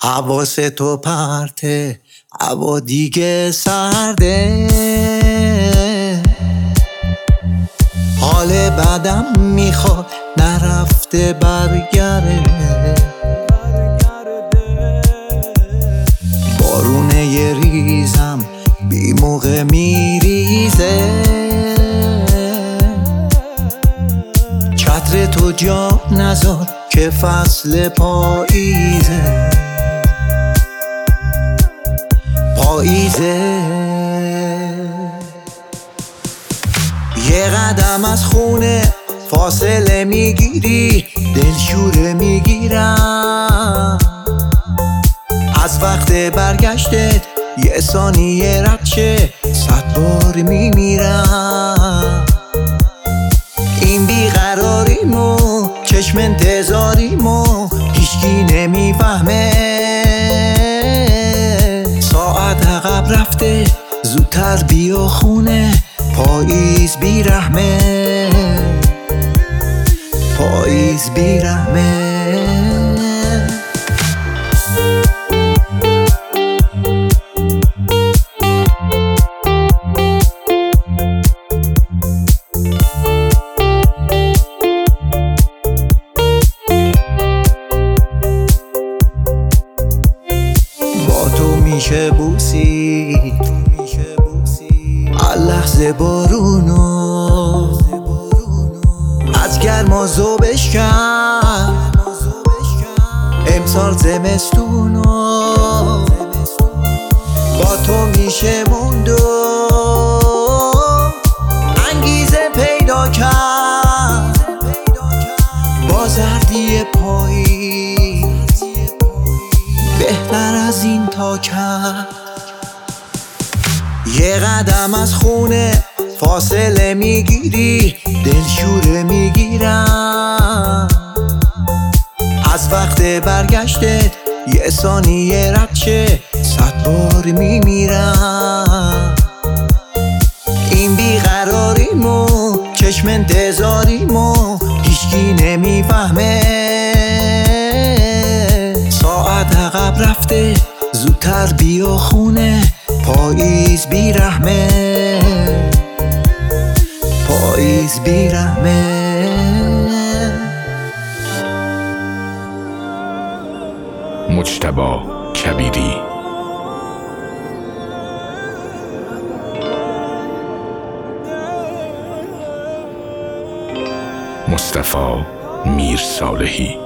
حواس تو پرته، هوا دیگه سرده، حال بعدم میخواد نرفته برگرده، بارونه یه ریزم بی موقع میریزه، چتر تو جا نذار که فصل پاییزه، پاییزه. یه قدم از خونه فاصله میگیری، دلشوره میگیرم از وقت برگشتت، یه ثانیه رد شه 100 بار میمیرم. این بیقراریمو چشم انتظاریمو هیچکی نمیفهمه، ساعت عقب رفته زودتر بیا خونه، پاییز بیرحمه، پاییز بیرحمه. با تو میشه بوسی لحظه بارونو، از گرما ذوبش کرد امسال زمستونو، با تو میشه موندو انگیزه پیدا کرد، با زردی پاییز بهتر از این تا کرد. یه قدم از خونه فاصله میگیری، دلشوره میگیرم از وقت برگشتت، یه ثانیه رد شه 100 بار میمیرم. این بیقراریمو چشم انتظاریمو هیچکی نمیفهمه، ساعت عقب رفته زودتر بیا خونه، پاییز بیرحمه، پاییز بیرحمه. مجتبی کبیری. مصطفی میرصالحی.